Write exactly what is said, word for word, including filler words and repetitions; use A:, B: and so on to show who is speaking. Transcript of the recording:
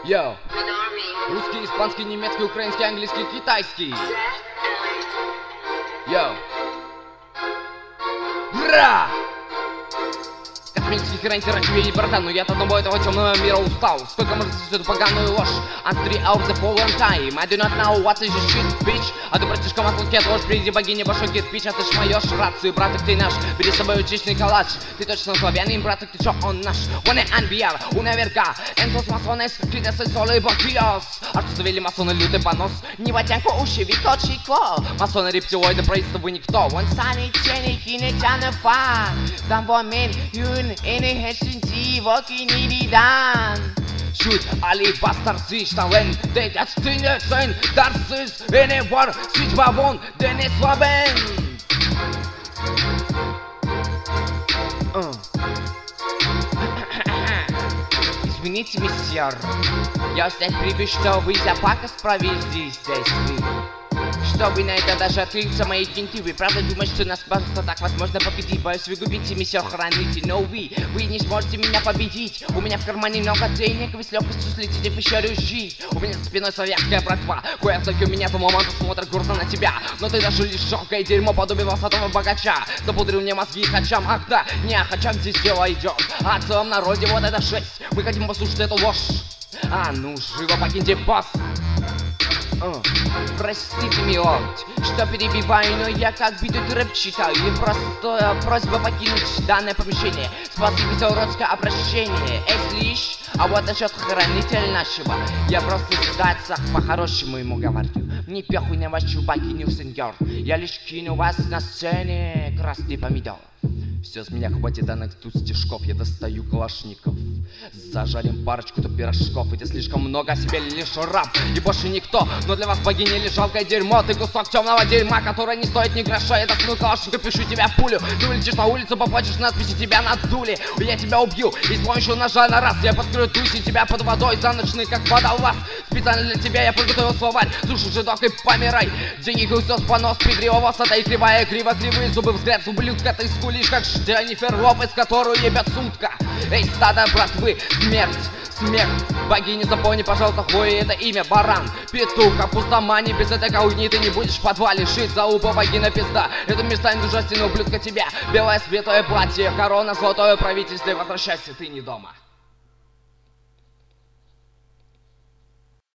A: Йоу. Русский, испанский, немецкий, украинский, английский, китайский. Йоу. Бра! Космический хрень тебе, братан, но я от одного этого темного мира устал. Сколько можно слышать эту поганую ложь? And three hours the following time I do not know what is this shit, bitch. А ты, братишка, маслкет, ложь, приди богини, башок, кирпич. А ты ж моешь рацию, браток, ты наш. Бери с собой честный калач. Ты точно славянин, браток, ты чё, он наш. One and V R, una verga. Entos masones, кидес и солы, бомбиос. А что завели масоны, лютый понос? Не ватянку, уши, виточико. Масоны, рептилоиды, правительство, вы никто. Вон сами тени, кинетяны, фа. Там во мен, юн. Ene hätten sie woki nie dan. Shoot Ali Bastard sich stellen, de das Dinge sein, das ist eine war sich bavon, denn es war ben. Извините, месье, я здесь привез, что вы за пакость провели здесь вы. Что вы на это даже открыться мои кенты? Вы правда думаете, что нас просто так возможно победить? Боюсь, вы губите месье хранитель, но вы, вы не сможете меня победить. У меня в кармане много денег, вы с легкостью слетите в пещеру жить. У меня за спиной славянская братва, кое только меня по моменту смотрят гордо на тебя. Но ты даже лишь жалкое дерьмо, подобие волосатого богача. Запудрил мне мозги хачам, ах да, не о хачам здесь дело идет. А в целом народе вот это шесть, мы хотим послушать эту ложь. А ну, живо покиньте бас. Uh. Простите, милорд, что перебиваю, но я как битый рэп читаю. И просто просьба покинуть данное помещение. Спасибо за уродское обращение. Эй, слышь, а вот насчет хранителя нашего. Я просто сдаться по-хорошему ему говорю. Мне похуй на вашу богиню, сеньор. Я лишь кину вас на сцене красный помидор. Все, с меня хватит данных тут стишков. Я достаю калашников. Зажарим парочку-то пирожков. Эти слишком много, о себе лишь раб и больше никто. Но для вас богиня лишь жалкое дерьмо. Ты кусок темного дерьма, которое не стоит ни гроша. Я достаю калашник и пишу тебя пулю. Ты улетишь на улицу, поплачешь надписи, тебя надули. Я тебя убью и с помощью ножа на раз. Я подкрою туси тебя под водой за ночный, как водолаз. Специально для тебя я подготовил словарь. Слушай, жидок, и помирай. Деньги гусос, понос, пригрева, сата и кривая, криво, кривые зубы, взгляд, ублюдка. Ты скулишь, как Дженнифер Лопес, которую ебят сутка. Эй, стадо братвы, смерть, смерть. Богиня, запомни, пожалуйста, хуй это имя. Баран, петух, пустомани. Без этой кауни ты не будешь в подвале жить. Залупа, богина, пизда. Это место ужасного ублюдка тебя. Белое светлое платье, корона, золотое правительство. Возвращайся, ты не дома.